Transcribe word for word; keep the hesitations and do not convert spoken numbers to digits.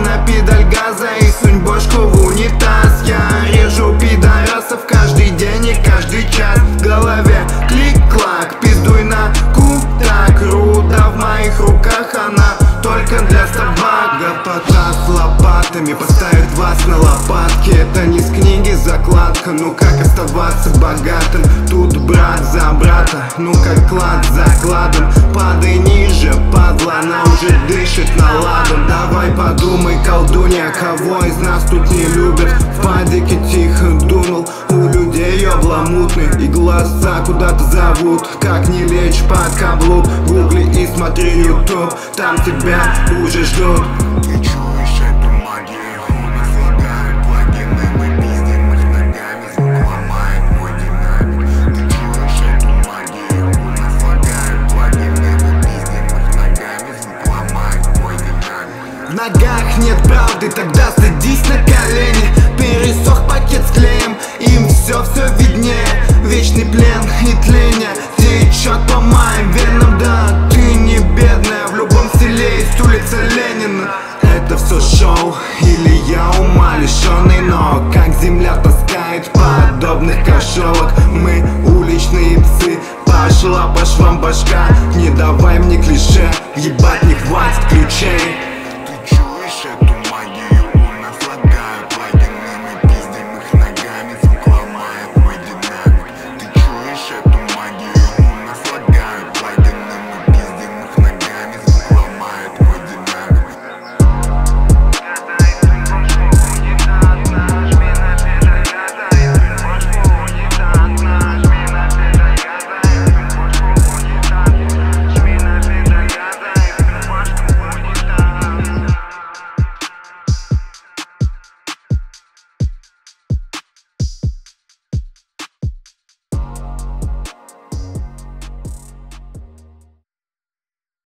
на педаль газа и сунь бошку в унитаз. Я режу пидорасов каждый день и каждый час. В голове клик-клак, пиздуй на кутак. Руда в моих руках, она только для собак. Гопота с лопатами поставит вас на лопатки. Это не с книги закладка, ну как оставаться богатым? Тут брат за брата, ну как клад за кладом. Падай ниже, падла, она уже дышит на ладом. Давай подумай, колдунья, кого из нас тут не любят? В падике тихо думал, у людей ёбла мутный, и глаза куда-то зовут. Как не лечь под каблук, гугли и смотри ютуб, там тебя уже ждут. Ты чуешь эту магию? У нас лагают плагины, мы пиздим их ногами, звук ломает мой динамик. Ты чуешь эту магию? У нас лагают плагины, мы пиздим их ногами, звук ломает мой динамик. В ногах нет правды, тогда садись на колени. Пересох пакет с клеем, им все-все виднее. Вечный плен и тление течет по моим венам. Да, ты не бедная, в любом селе есть улица Ленина. Это все шоу или я ума лишенный, но как земля таскает подобных кошелок. Мы уличные псы, пошла по швам башка. Не давай мне клише, ебать не хватит ключей.